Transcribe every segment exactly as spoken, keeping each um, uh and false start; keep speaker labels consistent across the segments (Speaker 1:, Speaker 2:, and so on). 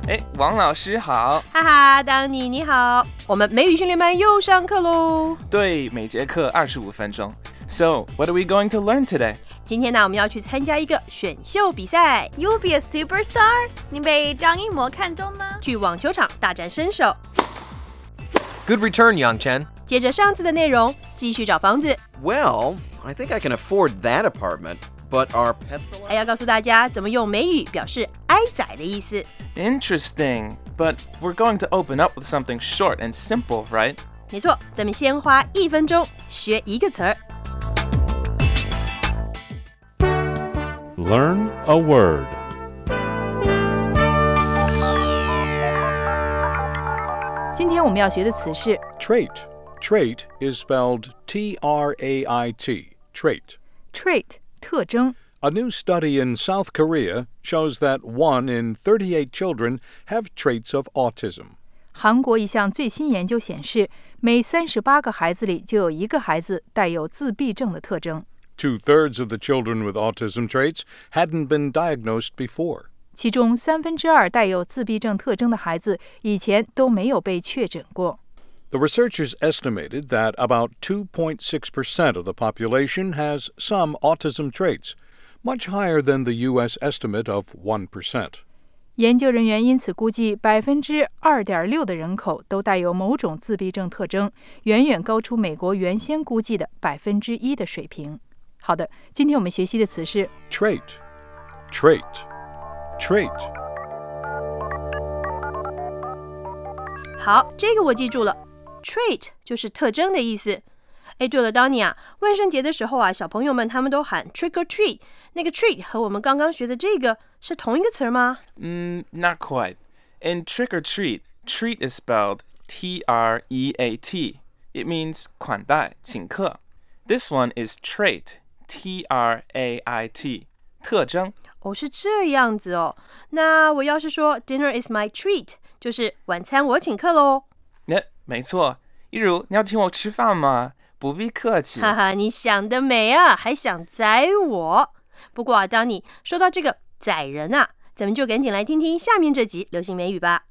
Speaker 1: 哎，王老师好。
Speaker 2: 哈哈，当你你好，我们美语训练班又上课喽。
Speaker 1: 对，每节课二十五分钟。So, what are we going to learn today?
Speaker 2: 今天呢，我们要去参加一个选秀比赛。
Speaker 3: You'll be a superstar? 你被张艺谋看中呢？
Speaker 2: 去网球场大展身手。
Speaker 4: Good return, Yang Chen.
Speaker 2: 接着上次的内容，继续找房子。
Speaker 5: Well, I think I can afford that apartment, but our pets allowed?
Speaker 2: 还要告诉大家怎么用美语表示挨宰的意思。
Speaker 1: Interesting, but we're going to open up with something short and simple, right?
Speaker 2: 没错，咱们先花一分钟学一个词儿。
Speaker 6: Learn a word.
Speaker 7: 今天我们要学的词是
Speaker 8: Trait. Trait is spelled T R A I T. Trait.
Speaker 7: trait 特征。
Speaker 8: A new study in South Korea shows that one in thirty-eight children have traits of autism.
Speaker 7: 韩国一项最新研究显示，每三十八个孩子里就有一个孩子带有自闭症的特征。
Speaker 8: Two-thirds of the children with autism traits hadn't been diagnosed before.
Speaker 7: 其中三分之二带有自闭症特征的孩子以前都没有被确诊过。
Speaker 8: The researchers estimated that about two point six percent of the population has some autism traits, much higher than the U S estimate of one percent.
Speaker 7: 研究人员因此估计百分之二点六的人口都带有某种自闭症特征，远远高出美国原先估计的百分之一的水平。好的，今天我们学习的词是
Speaker 8: Trait. Trait. Trait.
Speaker 2: 好，这个我记住了。Trait 就是特征的意思。哎，对了，当你啊，万圣节的时候啊，小朋友们他们都喊 trick or treat， 那个 treat 和我们刚刚学的这个是同一个词吗？
Speaker 1: Mm, not quite. In trick or treat, treat is spelled T R E A T. It means 款待，请客。This one is trait, T R A I T, 特征。
Speaker 2: 哦，是这样子哦。那我要是说 dinner is my treat， 就是晚餐我请客喽。
Speaker 1: 那、yeah, 没错，一如你要请我吃饭吗？不必客气。
Speaker 2: 哈哈，你想得美啊，还想宰我。不过啊，当你说到这个宰人啊，咱们就赶紧来听听下面这集流行美语吧。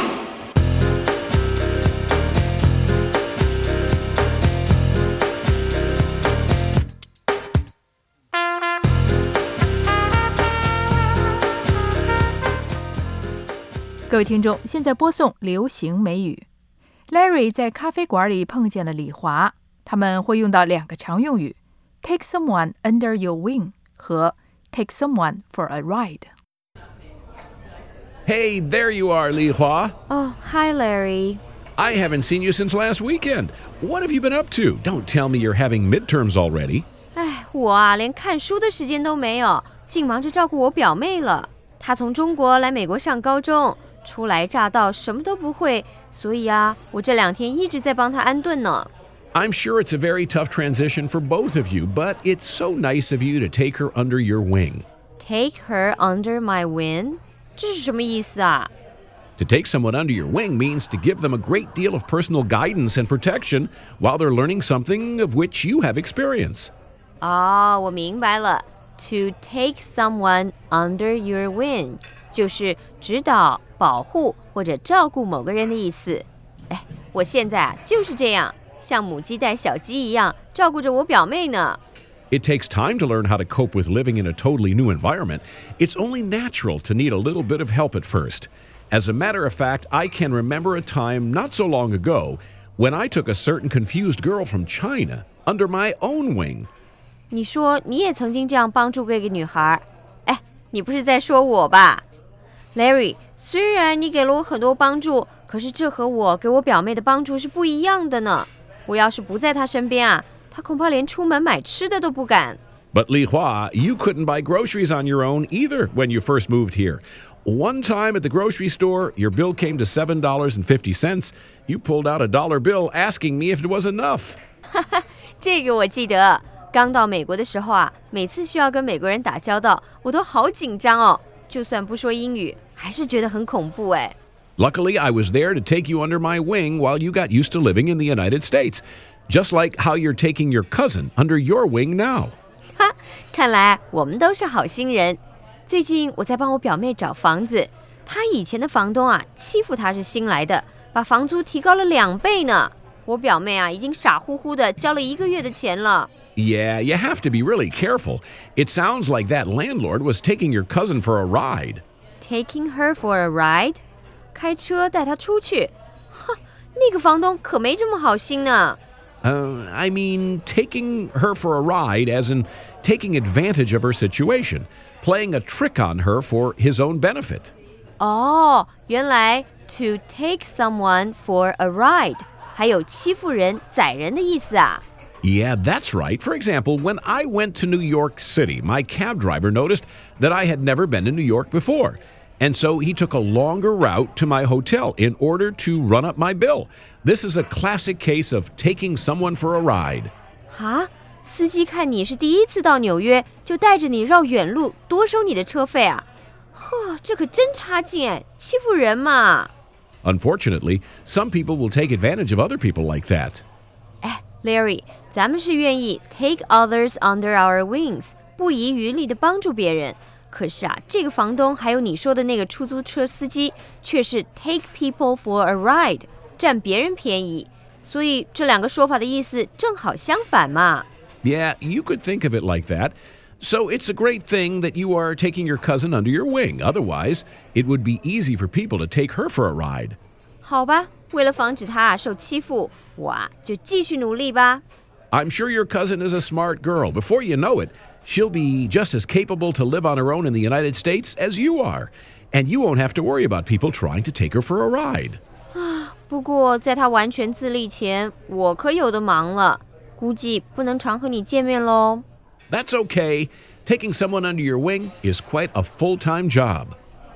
Speaker 7: 各位听众，现在播送流行美语。Larry 在咖啡馆里碰见了李华，他们会用到两个常用语 take someone under your wing 和 take someone for a ride.
Speaker 9: Hey, there you are, Li Hua.
Speaker 3: Oh, hi, Larry.
Speaker 9: I haven't seen you since last weekend. What have you been up to? Don't tell me you're having midterms already.
Speaker 3: 哎，我啊，连看书的时间都没有，净忙着照顾我表妹了。她从中国来美国上高中，初来乍到，什么都不会，所以啊，我这两天一直在帮她安顿呢。
Speaker 9: I'm sure it's a very tough transition for both of you, but it's so nice of you to take her under your wing.
Speaker 3: Take her under my wing? 这是什么意思啊？
Speaker 9: To take someone under your wing means to give them a great deal of personal guidance and protection while they're learning something of which you have experience.
Speaker 3: 哦，我明白了。To take someone under your wing 就是指导、保护或者照顾某个人的意思。哎，我现在啊就是这样，像母鸡带小鸡一样照顾着我表妹呢。
Speaker 9: It takes time to learn how to cope with living in a totally new environment. It's only natural to need a little bit of help at first. As a matter of fact, I can remember a time not so long ago when I took a certain confused girl from China under my own wing.
Speaker 3: 你说你也曾经这样帮助过一个女孩？哎，你不是在说我吧 ？Larry， 虽然你给了我很多帮助，可是这和我给我表妹的帮助是不一样的呢。我要是不在她身边啊，她恐怕连出门买吃的都不敢。
Speaker 9: But Li Hua, you couldn't buy groceries on your own either when you first moved here. One time at the grocery store, your bill came to seven dollars and fifty cents. You pulled out a dollar bill asking me if it was enough.
Speaker 3: 哈哈，这个我记得。刚到美国的时候啊，每次需要跟美国人打交道，我都好紧张哦。就算不说英语，还是觉得很恐怖哎。
Speaker 9: Luckily, I was there to take you under my wing while you got used to living in the United States, just like how you're taking your cousin under your wing now.
Speaker 3: 哈，看来我们都是好心人。最近我在帮我表妹找房子， 他以前的房东啊，欺负他是新来的，把房租提高了两倍呢。我表妹啊，已经傻乎乎的交了一个月的钱了。
Speaker 9: Yeah, you have to be really careful. It sounds like that landlord was taking your cousin for a ride.
Speaker 3: Taking her for a ride? 开车带她出去？哼，那个房东可没这么好心呢。
Speaker 9: Uh, I mean, taking her for a ride as in taking advantage of her situation, playing a trick on her for his own benefit.
Speaker 3: 哦，原来 to take someone for a ride 还有欺负人、宰人的意思啊。
Speaker 9: Yeah, that's right. For example, when I went to New York City, my cab driver noticed that I had never been to New York before. And so he took a longer route to my hotel in order to run up my bill. This is a classic case of taking someone for a ride.
Speaker 3: 啊，司机看你是第一次到纽约，就带着你绕远路，多收你的车费啊。呵，这可真差劲哎，欺负人嘛。
Speaker 9: Unfortunately, some people will take advantage of other people like that.
Speaker 3: 哎 ，Larry， 咱们是愿意 take others under our wings， 不遗余力地帮助别人。可是啊，这个房东还有你说的那个出租车司机，却是 take people for a ride， 占别人便宜。所以这两个说法的意思正好相反嘛。
Speaker 9: Yeah, you could think of it like that. So it's a great thing that you are taking your cousin under your wing. Otherwise, it would be easy for people to take her for a ride.
Speaker 3: 好吧，为了防止她受欺负，我啊就继续努力吧。
Speaker 9: I'm sure your cousin is a smart girl. Before you know it, she'll be just as capable to live on her own in the United States as you are. And you won't have to worry about people trying to take her for a ride.
Speaker 3: 啊，不过在她完全自立前，我可有的忙了，估计不能常和你见面咯。
Speaker 9: That's okay. Taking someone under your wing is quite a full-time job.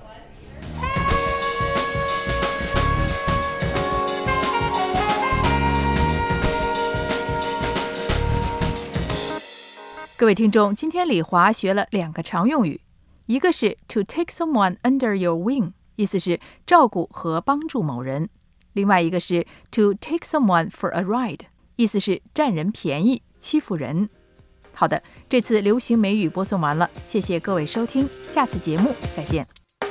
Speaker 7: 各位听众，今天李华学了两个常用语，一个是 to take someone under your wing， 意思是照顾和帮助某人；另外一个是 to take someone for a ride， 意思是占人便宜、欺负人。好的，这次流行美语播送完了，谢谢各位收听，下次节目再见。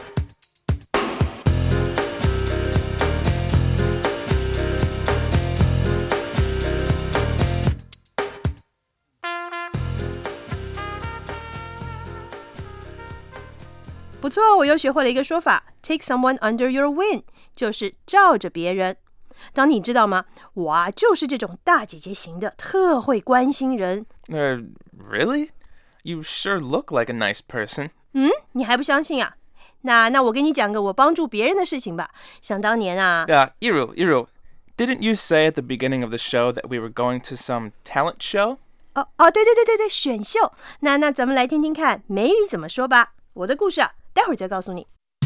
Speaker 2: 不错，我又学会了一个说法 take someone under your wing， 就是罩着别人。当你知道吗？我啊就是这种大姐姐型的，特会关心人。
Speaker 1: Uh, really? You sure look like a nice person.
Speaker 2: 嗯，你还不相信啊？那那我给你讲个我帮助别人的事情吧。想当年啊
Speaker 1: Yeah, Iru, Iru, didn't you say at the beginning of the show that we were going to some talent show?
Speaker 2: 哦哦，对对对对对，选秀。那那咱们来听听看美语怎么说吧。我的故事啊，待会儿再告诉你。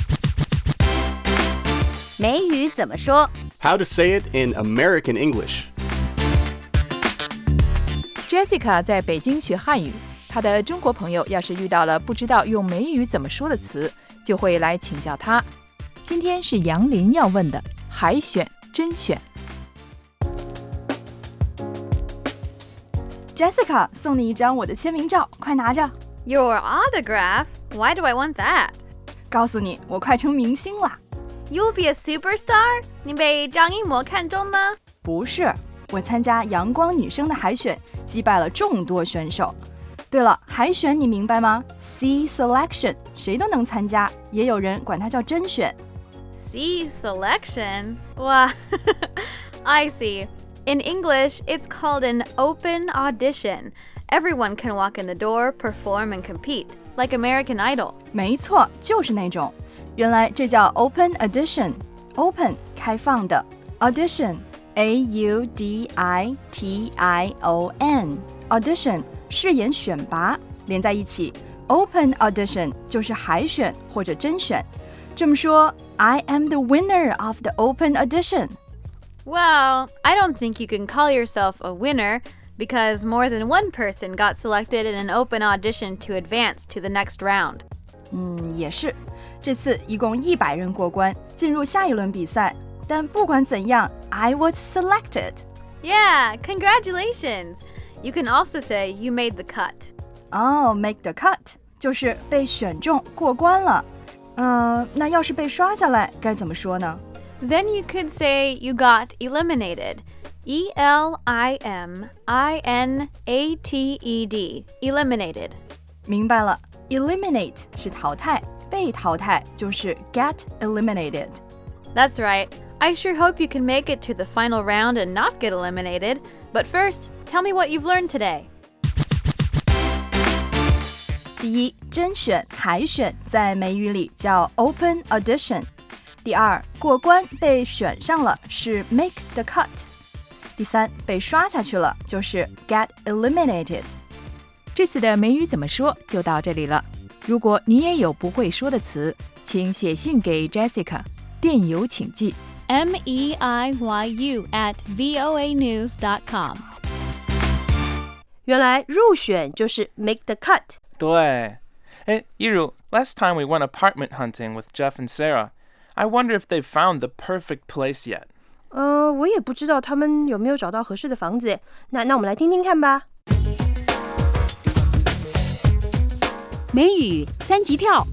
Speaker 3: 美语怎么说
Speaker 6: How to say it in American English.
Speaker 7: Jessica 在北京学汉语，她的中国朋友要是遇到了不知道用美语怎么说的词，就会来请教她。今天是杨林要问的海选甄选。
Speaker 10: Jessica 送你一张我的签名照，快拿着。
Speaker 11: Your autograph? Why do I want that?
Speaker 10: 告诉你，我快成明星了。
Speaker 11: You'll be a superstar? 你被张艺谋看中呢？
Speaker 10: 不是，我参加阳光女生的海选，击败了众多选手。对了，海选你明白吗 ？C selection 谁都能参加，也有人管它叫甄选。
Speaker 11: C selection? Wow, I see. In English, it's called an open audition. Everyone can walk in the door, perform and compete, like American Idol.
Speaker 10: 没错，就是那种。原来这叫 open audition。Open 开放的 ，audition A U D I T I O N audition 试演选拔，连在一起 ，open audition 就是海选或者甄选。这么说 ，I am the winner of the open audition.
Speaker 11: Well, I don't think you can call yourself a winner because more than one person got selected in an open audition to advance to the next round.
Speaker 10: 嗯，也是。这次一共一百人过关，进入下一轮比赛。但不管怎样 ，I was selected.
Speaker 11: Yeah, congratulations. You can also say you made the cut.
Speaker 10: 哦、oh, ，make the cut 就是被选中过关了。 嗯，那要是被刷下来该怎么说呢？
Speaker 11: Then you could say you got eliminated. E L I M I N A T E D. Eliminated.
Speaker 10: 明白了 ，eliminate 是淘汰，被淘汰就是 get eliminated.
Speaker 11: That's right. I sure hope you can make it to the final round and not get eliminated. But first, tell me what you've learned today.
Speaker 10: 第一，甄选、海选在美语里叫 open audition。第二，过关被选上了是 make the cut。第三，被刷下去了就是 get eliminated。
Speaker 7: 这次的美语怎么说就到这里了。如果你也有不会说的词，请写信给 Jessica， 电邮请寄
Speaker 11: M E I Y U at voa news dot com。
Speaker 2: 原来入选就是 make the cut。
Speaker 1: 对。Hey, Iru, last time we went apartment hunting with Jeff and Sarah. I wonder if they've found the perfect place yet.
Speaker 2: 呃，我也不知道他们有没有找到合适的房子。那那我们来听听看吧。
Speaker 12: 美语三级跳。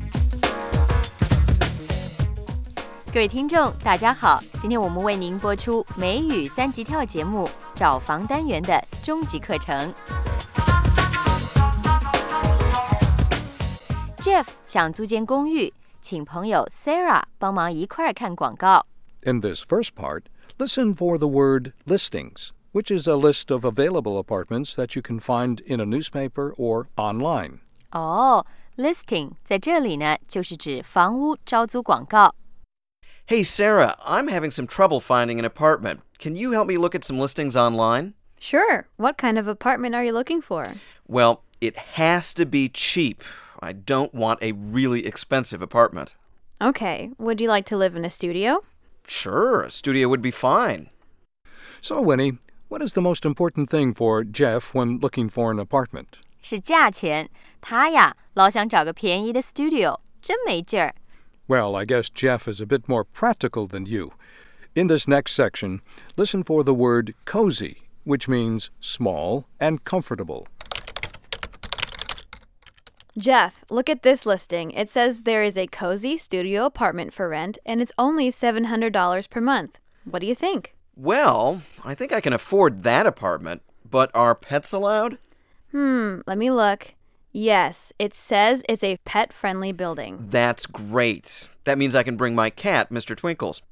Speaker 3: 各位听众，大家好！今天我们为您播出美语三级跳节目找房单元的终极课程。Jeff 想租间公寓，请朋友 Sarah 帮忙一块儿看广告。
Speaker 8: In this first part, listen for the word listings, which is a list of available apartments that you can find in a newspaper or online.
Speaker 3: 哦、oh, ，listing 在这里呢，就是指房屋招租广告。
Speaker 5: Hey, Sarah, I'm having some trouble finding an apartment. Can you help me look at some listings online?
Speaker 11: Sure. What kind of apartment are you looking for?
Speaker 5: Well, it has to be cheap. I don't want a really expensive apartment.
Speaker 11: Okay. Would you like to live in a studio?
Speaker 5: Sure, a studio would be fine.
Speaker 8: So, Winnie, what is the most important thing for Jeff when looking for an apartment?
Speaker 3: 是价钱，他呀老想找个便宜的 studio， 真没劲儿。
Speaker 8: Well, I guess Jeff is a bit more practical than you. In this next section, listen for the word cozy, which means small and comfortable.
Speaker 11: Jeff, look at this listing. It says there is a cozy studio apartment for rent, and it's only seven hundred dollars per month. What do you think?
Speaker 5: Well, I think I can afford that apartment, but are pets allowed?
Speaker 11: Hmm, let me look. Yes, it says it's a pet-friendly building.
Speaker 5: That's great. That means I can bring my cat, Mister Twinkles.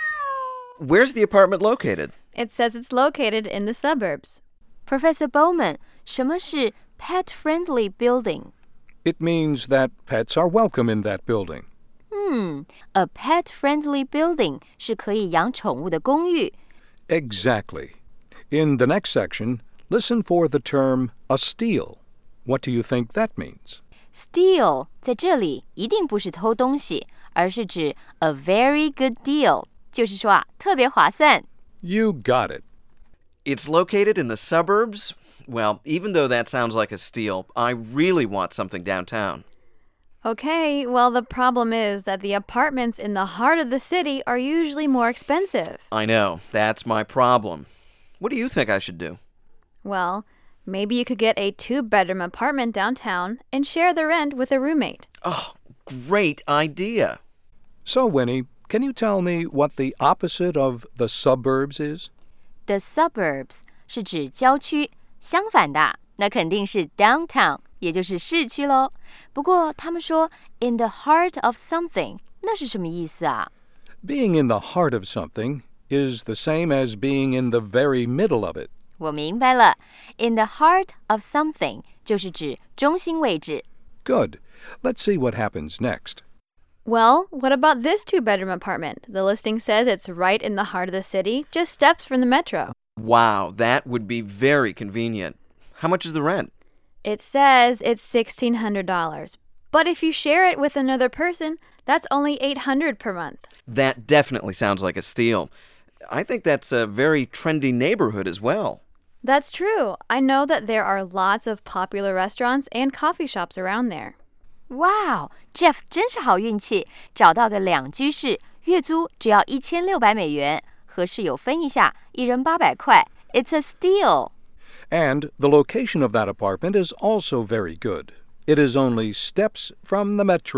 Speaker 5: Where's the apartment located?
Speaker 11: It says it's located in the suburbs.
Speaker 3: Professor Bowman, 什么是 pet-friendly building?
Speaker 8: It means that pets are welcome in that building.
Speaker 3: 嗯 a pet-friendly building 是可以养宠物的公寓。
Speaker 8: Exactly. In the next section, listen for the term a steal. What do you think that means?
Speaker 3: Steal 在这里一定不是偷东西，而是指 a very good deal， 就是说啊，特别划算。
Speaker 8: You got it.
Speaker 5: It's located in the suburbs? Well, even though that sounds like a steal, I really want something downtown.
Speaker 11: Okay, well, the problem is that the apartments in the heart of the city are usually more expensive.
Speaker 5: I know. That's my problem. What do you think I should do?
Speaker 11: Well, maybe you could get a two-bedroom apartment downtown and share the rent with a roommate.
Speaker 5: Oh, great idea.
Speaker 8: So, Winnie, can you tell me what the opposite of the suburbs is?
Speaker 3: The suburbs 是指郊区，相反的那肯定是 downtown， 也就是市区咯。不过他们说 in the heart of something， 那是什么意思啊？
Speaker 8: Being in the heart of something is the same as being in the very middle of it.
Speaker 3: 我明白了 in the heart of something 就是指中心位置。
Speaker 8: Good. Let's see what happens next.
Speaker 11: Well, what about this two-bedroom apartment? The listing says it's right in the heart of the city, just steps from the metro.
Speaker 5: Wow, that would be very convenient. How much is the rent?
Speaker 11: It says it's sixteen hundred dollars. But if you share it with another person, that's only eight hundred dollars per month.
Speaker 5: That definitely sounds like a steal. I think that's a very trendy neighborhood as well.
Speaker 11: That's true. I know that there are lots of popular restaurants and coffee shops around there.
Speaker 3: Wow, Jeff 真是好运气，找到个两居室，月租只要一千六百美元，和室友分一下，一人八百块。It's a steal.
Speaker 8: And the location of that apartment is also very good. It is only steps from the metro.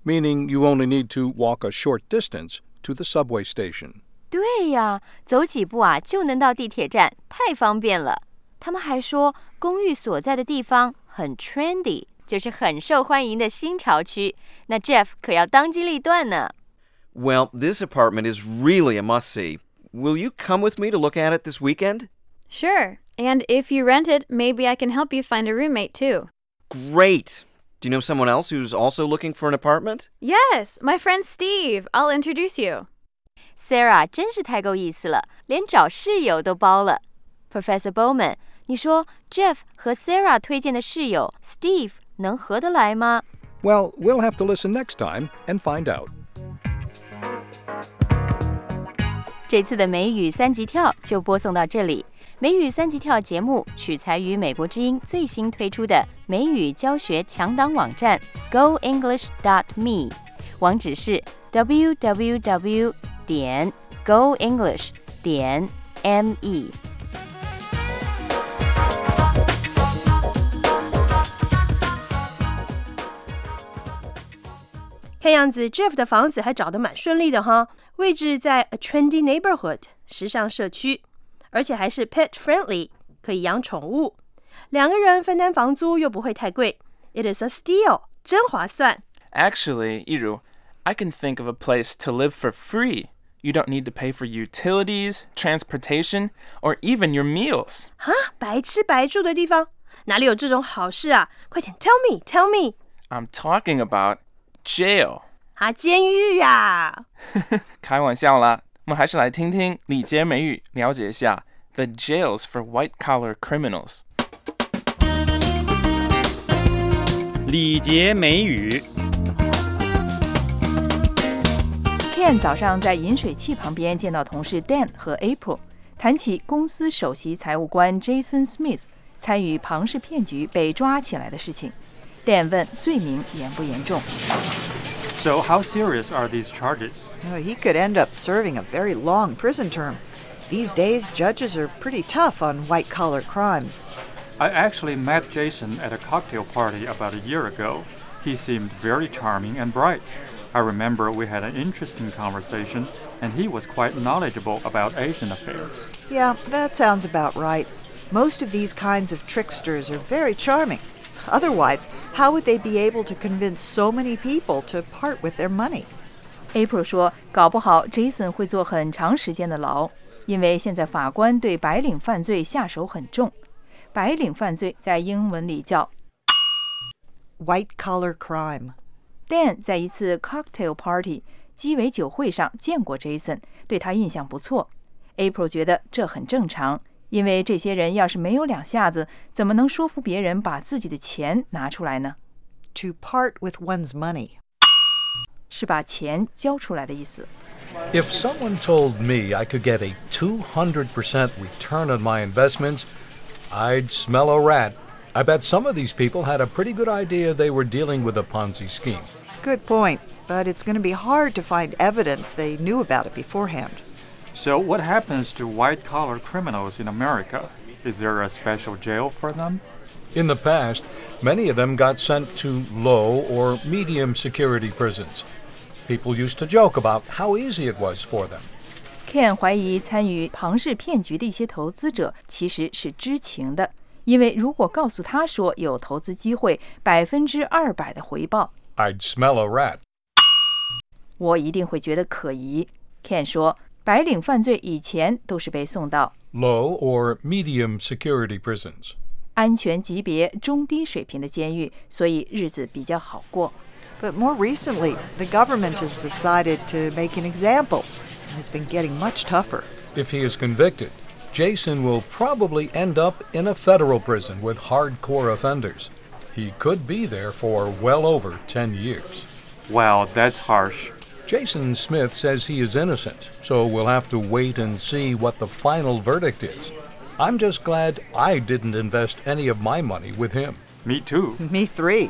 Speaker 8: meaning you only need to walk a short distance to the subway station.
Speaker 3: 对呀，走几步啊就能到地铁站，太方便了。他们还说公寓所在的地方很 trendy， 就是很受欢迎的新潮区。那 Jeff 可要当机立断呢。
Speaker 5: Well, this apartment is really a must-see. Will you come with me to look at it this weekend?
Speaker 11: Sure. And if you rent it, maybe I can help you find a roommate too.
Speaker 5: Great! Do you know someone else who's also looking for an apartment?
Speaker 11: Yes, my friend Steve. I'll introduce you.
Speaker 3: Sarah 真是太够意思了，连找室友都包了。Professor Bowman， 你说 Jeff 和 Sarah 推荐的室友 Steve 能合得来吗？
Speaker 8: Well, we'll have to listen next time and find out.
Speaker 3: 这次的美语三级跳就播送到这里。美语三级跳节目取材于美国之音最新推出的美语教学强档网站 go english dot me， 网址是 w w w 点 go english 点 m e。
Speaker 2: 看样子 Jeff 的房子还找得蛮顺利的哈，位置在 a trendy neighborhood 时尚社区，而且还是 pet friendly 可以养宠物，两个人分担房租又不会太贵。 It is a steal 真划算。
Speaker 1: Actually, Iru, I can think of a place to live for free. You don't need to pay for utilities, transportation, or even your meals.
Speaker 2: 哈，白吃白住的地方哪里有这种好事啊？快点 tell me tell me。
Speaker 1: I'm talking about jail.
Speaker 2: 啊，监狱呀！
Speaker 1: 开玩笑啦，我们还是来听听礼节美语，了解一下 the jails for white-collar criminals.
Speaker 13: 礼节美语。
Speaker 7: Ken 早上在饮水器旁边见到同事 Dan 和 April， 谈起公司首席财务官 Jason Smith 参与庞氏骗局被抓起来的事情。Dan 问罪名严不严重。
Speaker 13: So how serious are these charges?
Speaker 14: Oh, he could end up serving a very long prison term. These days, judges are pretty tough on white-collar crimes.
Speaker 13: I actually met Jason at a cocktail party about a year ago. He seemed very charming and bright. I remember we had an interesting conversation, and he was quite knowledgeable about Asian affairs.
Speaker 14: Yeah, that sounds about right. Most of these kinds of tricksters are very charming. Otherwise, how would they be able to convince so many people to part with their money?
Speaker 7: April 说，搞不好 Jason 会坐很长时间的牢，因为现在法官对白领犯罪下手很重。白领犯罪在英文里叫
Speaker 14: white-collar crime.
Speaker 7: Dan 在一次 cocktail party 鸡尾酒会上见过 Jason， 对他印象不错。April 觉得这很正常，因为这些人要是没有两下子，怎么能说服别人把自己的钱拿出来呢？
Speaker 14: To part with one's money.
Speaker 7: 是把钱交出来的意思。
Speaker 8: If someone told me I could get a two hundred percent return on my investments, I'd smell a rat. I bet some of these people had a pretty good idea they were dealing with a Ponzi scheme.
Speaker 14: Good point, but it's going to be hard to find evidence they knew about it beforehand.
Speaker 13: So what happens to white-collar criminals in America? Is there a special jail for them?
Speaker 8: In the past, many of them got sent to low or medium security prisons. People used to joke about how easy it was for them.
Speaker 7: Ken 怀疑参与庞氏骗局的一些投资者其实是知情的，因为如果告诉他说有投资机会百分之二百的回报
Speaker 8: I'd smell a rat.
Speaker 7: 我一定会觉得可疑。Ken 说，白领犯罪以前都是被送到
Speaker 8: low or medium security prisons.
Speaker 7: 安全级别中低水平的监狱，所以日子比较好过。
Speaker 14: But more recently, the government has decided to make an example and has been getting much tougher.
Speaker 8: If he is convicted, Jason will probably end up in a federal prison with hardcore offenders. He could be there for well over ten years.
Speaker 13: Wow, that's harsh.
Speaker 8: Jason Smith says he is innocent, so we'll have to wait and see what the final verdict is. I'm just glad I didn't invest any of my money with him.
Speaker 13: Me too.
Speaker 14: Me three.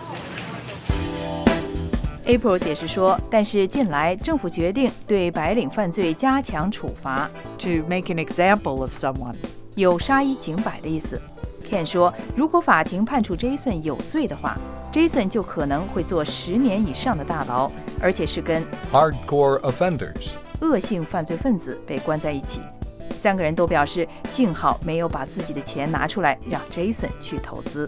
Speaker 7: April 解释说，但是近来政府决定对白领犯罪加强处罚
Speaker 14: to make an example of someone.
Speaker 7: 有杀一儆百的意思。Ken 说，如果法庭判处 Jason 有罪的话， Jason 就可能会坐十年以上的大牢，而且是跟
Speaker 8: Hardcore offenders.
Speaker 7: 恶性犯罪分子被关在一起。三个人都表示，幸好没有把自己的钱拿出来让 Jason 去投资。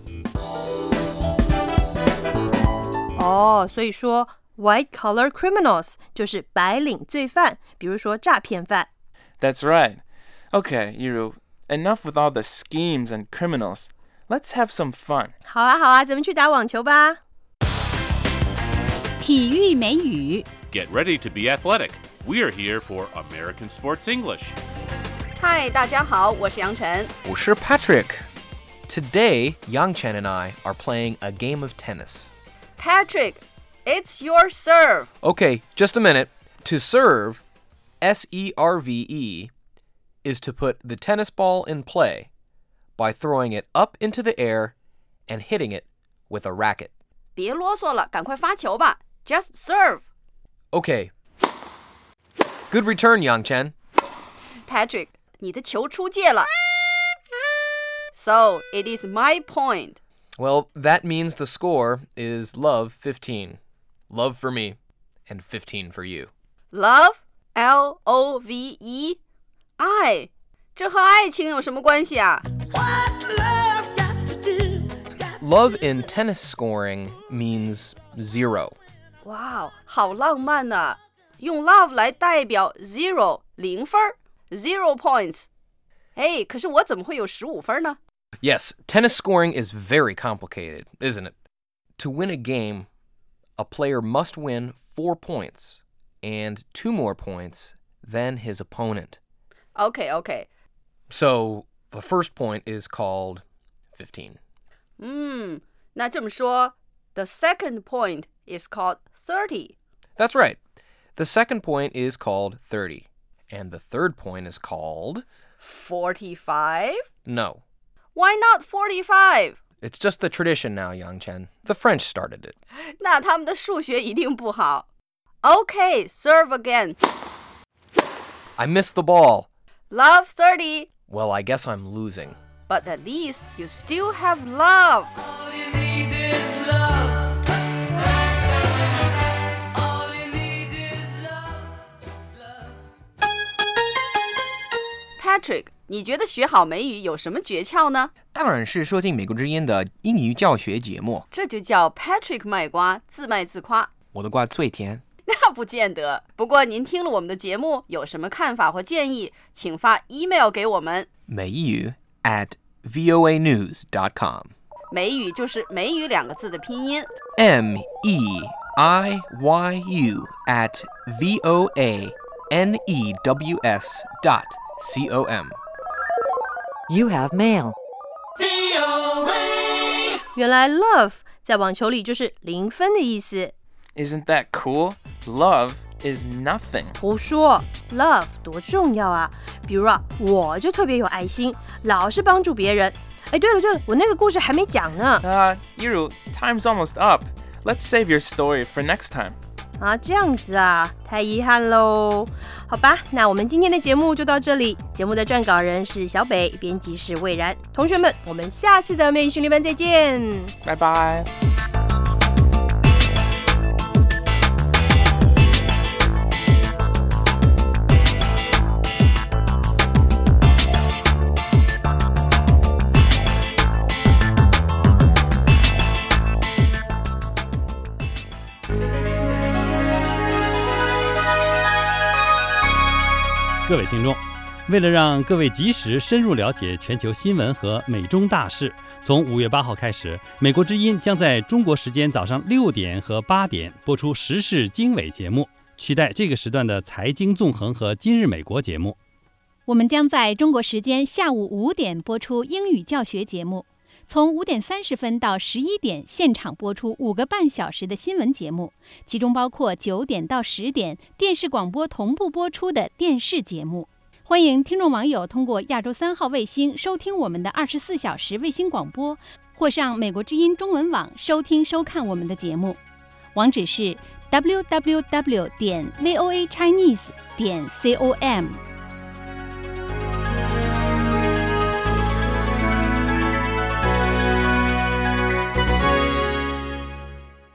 Speaker 2: 哦，所以说 white collar criminals 就是白领罪犯，比如说诈骗犯。
Speaker 1: That's right. Okay, Yiru, enough with all the schemes and criminals. Let's have some fun.
Speaker 2: 好啊，好啊，咱们去打网球吧。
Speaker 12: 体育美语
Speaker 15: Get ready to be athletic. We're here for American Sports English.
Speaker 16: 嗨，大家好，我是杨晨。
Speaker 4: 我是 Patrick. Today, Yang Chen and I are playing a game of tennis.
Speaker 16: Patrick, it's your serve.
Speaker 4: Okay, just a minute. To serve, S E R V E, is to put the tennis ball in play by throwing it up into the air and hitting it with a racket.
Speaker 16: 别啰嗦了，赶快发球吧。Just serve.
Speaker 4: Okay. Good return, Yang Chen.
Speaker 16: Patrick, 你的球出界了。So, it is my point.
Speaker 4: Well, that means the score is love fifteen. Love for me, and fifteen for you.
Speaker 16: Love? L O V E? 爱？这和爱情有什么关系啊？
Speaker 4: Love in tennis scoring means zero.
Speaker 16: 哇，好浪漫啊！用 love 来代表 zero 零分 zero points。哎，可是我怎么会有十五分呢？
Speaker 4: Yes, tennis scoring is very complicated, isn't it? To win a game, a player must win four points and two more points than his opponent.
Speaker 16: Okay, okay.
Speaker 4: So, the first point is called fifteen.
Speaker 16: 嗯，那这么说 the second point is called thirty.
Speaker 4: That's right. The second point is called thirty. And the third point is called...
Speaker 16: forty-five?
Speaker 4: No.
Speaker 16: Why not forty-five?
Speaker 4: It's just the tradition now, Yang Chen. The French started it.
Speaker 16: 那他们的数学一定不好。Okay, serve again.
Speaker 4: I missed the ball.
Speaker 16: Love thirty.
Speaker 4: Well, I guess I'm losing.
Speaker 16: But at least you still have love.
Speaker 17: All you need is love. All you need is love.
Speaker 16: Patrick, 你觉得学好美语有什么诀窍呢？
Speaker 4: 当然是收听美国之音的英语教学节目。
Speaker 16: 这就叫 Patrick 卖瓜，自卖自夸。
Speaker 4: 我的瓜最甜。
Speaker 16: 那不见得。不过您听了我们的节目，有什么看法或建议，请发 email 给我们。
Speaker 4: 美语 at voa news dot com。
Speaker 16: 美语就是美语两个字的拼音。
Speaker 4: M E I Y U at voa news dot com。
Speaker 18: You have mail.
Speaker 2: 原来 love 在网球里就是零分的意思。
Speaker 1: Isn't that cool? Love is nothing.
Speaker 2: 胡说 ，love 多重要啊！比如啊，我就特别有爱心，老是帮助别人。哎，对了对了，我那个故事还没讲呢。
Speaker 1: Uh, Yiru, time's almost up. Let's save your story for next time.
Speaker 2: 啊，这样子啊，太遗憾喽。好吧，那我们今天的节目就到这里。节目的撰稿人是小北，编辑是魏然。同学们，我们下次的美语训练班再见，
Speaker 1: 拜拜。
Speaker 19: 各位听众，为了让各位及时深入了解全球新闻和美中大事，从五月八号开始，美国之音将在中国时间早上六点和八点播出时事经纬节目，取代这个时段的财经纵横和今日美国节目。
Speaker 20: 我们将在中国时间下午五点播出英语教学节目，从五点三十分到十一点现场播出五个半小时的新闻节目，其中包括九点到十点电视广播同步播出的电视节目。欢迎听众网友通过亚洲三号卫星收听我们的二十四小时卫星广播，或上美国之音中文网收听收看我们的节目。网址是 double-u double-u double-u 点 voa chinese 点 com。